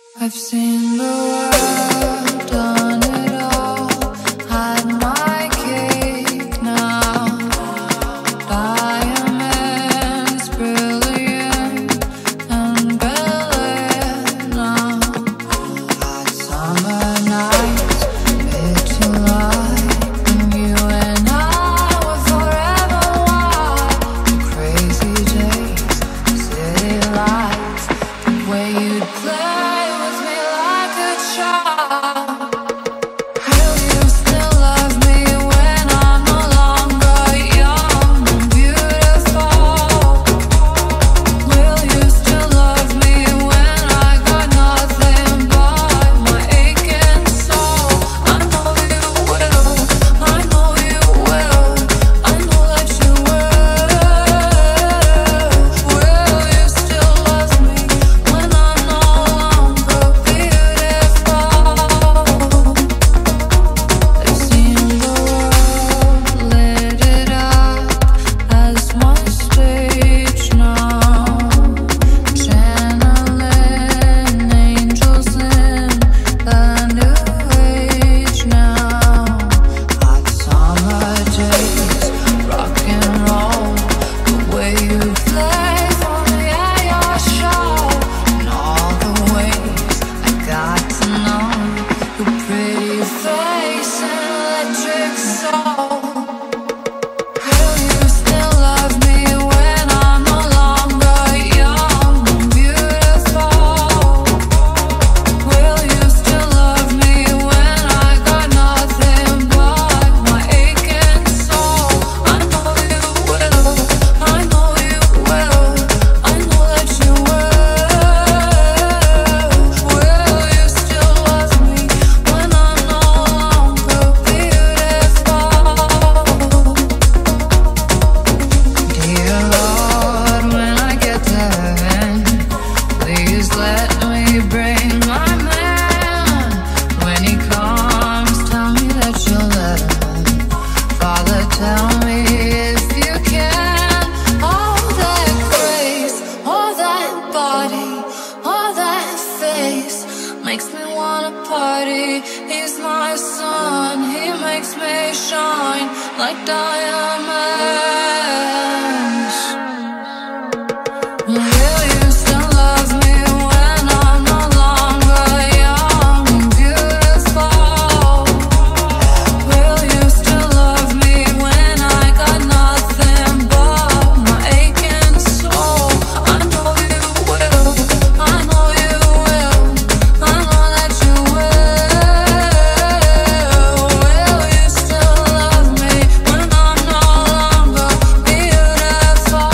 I've seen the world, done it all, had my cake now. Diamonds brilliant and brilliant now. Hot summer nights, mid July, and you and I were forever wild. Crazy days, city lights, the way you'd play with me like a child. Will you still love me when I'm no longer young and beautiful? Will you still love me when I got nothing but my aching soul? I know you will, I know you will, I know that you will. Will you still love me when I'm no longer beautiful? I've seen the world, lit it up as my stage now. Channeling angels in the new age now. Hot summer days, rock and roll, the way you play for me at your show, and all the ways I got to know your pretty face and electric soul. Will you still love me when I'm no longer young and beautiful? Will you still love me when I got nothing but my aching soul? I know you will, I know you will, I know that you will. Will you still love me when I'm no longer beautiful? Dear Lord, when I get to heaven, please let me bring my man. When he comes, tell me that you'll let him in. Father, tell me if you can. All that grace, all that body, all that face makes me wanna party. He's my sun, he makes me shine like diamonds. Will you still love me when I'm no longer young and beautiful? Will you still love me when I got nothing but my aching soul? I know you will, I know you will, I know that you will. Will you still love me when I'm no longer beautiful?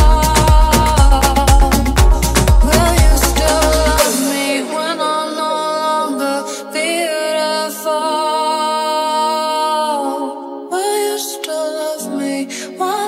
Will you still love me when I'm no longer beautiful? Will you still love me when